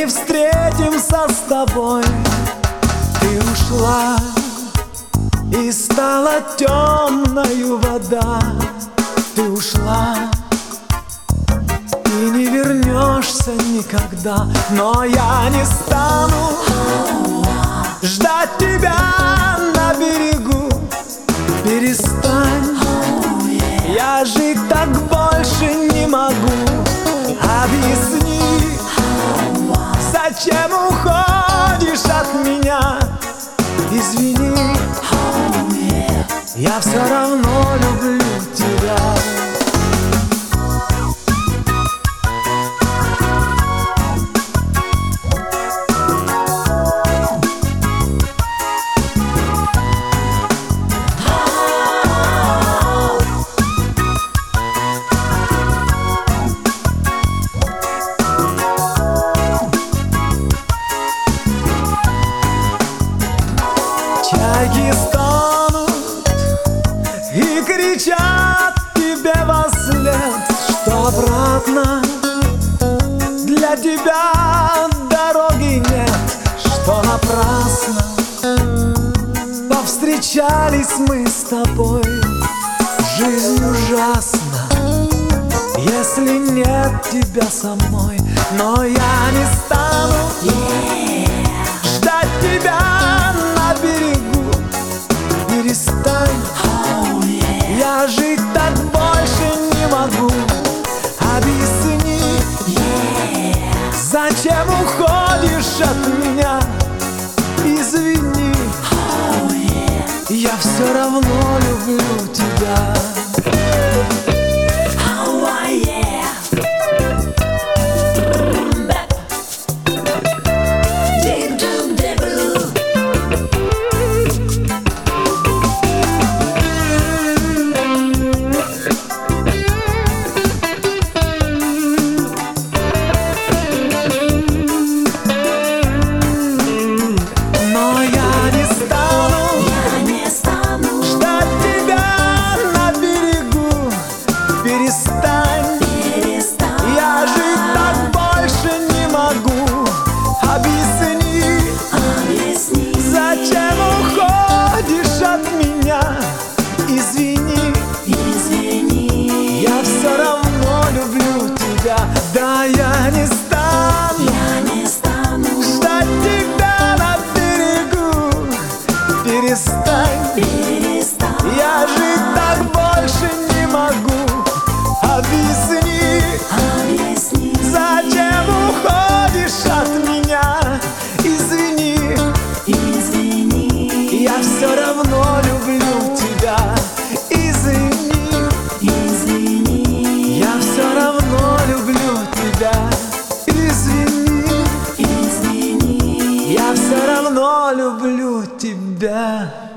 не встретимся с тобой. Ты ушла, и стала темною вода. Ты ушла, и не вернешься никогда. Но я не стану ждать тебя на берегу. Перестань, я жить так больше не могу. Объясни, зачем уходишь от меня? Извини, я все равно люблю тебя. Чайки стонут и кричат тебе вослед, что обратно для тебя дороги нет, что напрасно повстречались мы с тобой. Жизнь ужасна, если нет тебя со мной. Но я не стану ждать тебя на берегу. Перестань, я жить так больше не могу. Объясни, зачем уходишь от меня? Извини, я все равно люблю тебя. Перестань, я жить так больше не могу. Объясни, зачем уходишь от меня? Извини, я все равно люблю тебя. Да, я не стану ждать тебя на берегу. Перестань, я жить так больше не могу. Объясни, зачем уходишь от меня? Извини, я все равно люблю тебя. Извини, я все равно люблю тебя. Извини, я все равно люблю тебя.